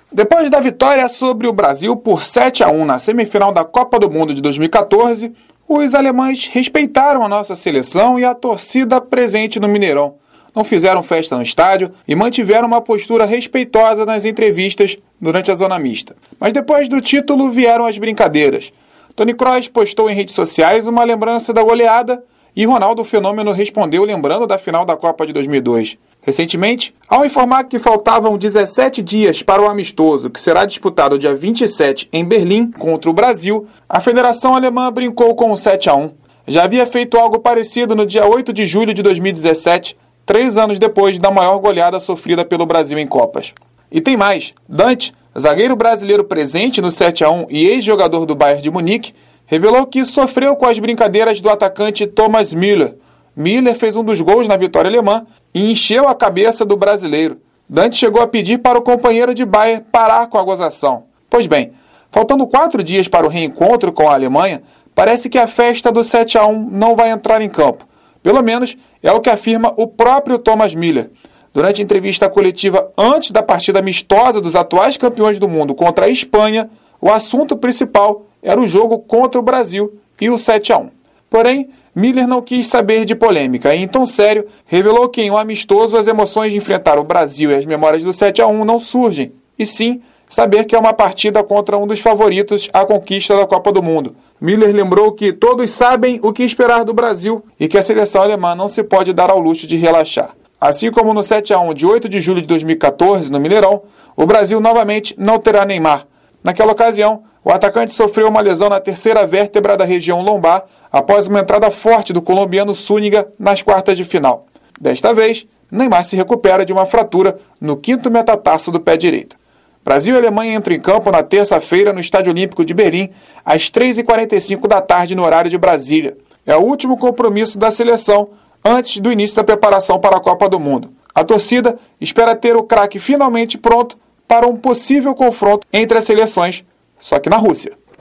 Depois da vitória sobre o Brasil por 7-1 na semifinal da Copa do Mundo de 2014, os alemães respeitaram a nossa seleção e a torcida presente no Mineirão. Não fizeram festa no estádio e mantiveram uma postura respeitosa nas entrevistas durante a zona mista. Mas depois do título vieram as brincadeiras. Toni Kroos postou em redes sociais uma lembrança da goleada e Ronaldo Fenômeno respondeu lembrando da final da Copa de 2002. Recentemente, ao informar que faltavam 17 dias para o amistoso, que será disputado dia 27 em Berlim contra o Brasil, a Federação Alemã brincou com o 7-1. Já havia feito algo parecido no dia 8 de julho de 2017, 3 anos depois da maior goleada sofrida pelo Brasil em Copas. E tem mais. Dante, zagueiro brasileiro presente no 7-1 e ex-jogador do Bayern de Munique, revelou que sofreu com as brincadeiras do atacante Thomas Müller. Müller fez um dos gols na vitória alemã e encheu a cabeça do brasileiro. Dante chegou a pedir para o companheiro de Bayern parar com a gozação. Pois bem, faltando 4 dias para o reencontro com a Alemanha, parece que a festa do 7-1 não vai entrar em campo. Pelo menos é o que afirma o próprio Thomas Müller. Durante a entrevista coletiva antes da partida amistosa dos atuais campeões do mundo contra a Espanha, o assunto principal era o jogo contra o Brasil e o 7-1. Porém, Müller não quis saber de polêmica e, em tom sério, revelou que em um amistoso as emoções de enfrentar o Brasil e as memórias do 7-1 não surgem, e sim saber que é uma partida contra um dos favoritos à conquista da Copa do Mundo. Müller lembrou que todos sabem o que esperar do Brasil e que a seleção alemã não se pode dar ao luxo de relaxar. Assim como no 7-1 de 8 de julho de 2014, no Mineirão, o Brasil novamente não terá Neymar. Naquela ocasião, o atacante sofreu uma lesão na terceira vértebra da região lombar após uma entrada forte do colombiano Zúñiga nas quartas de final. Desta vez, Neymar se recupera de uma fratura no 5º metatarso do pé direito. Brasil e Alemanha entram em campo na terça-feira no Estádio Olímpico de Berlim, às 3h45 da tarde no horário de Brasília. É o último compromisso da seleção antes do início da preparação para a Copa do Mundo. A torcida espera ter o craque finalmente pronto para um possível confronto entre as seleções, só que na Rússia.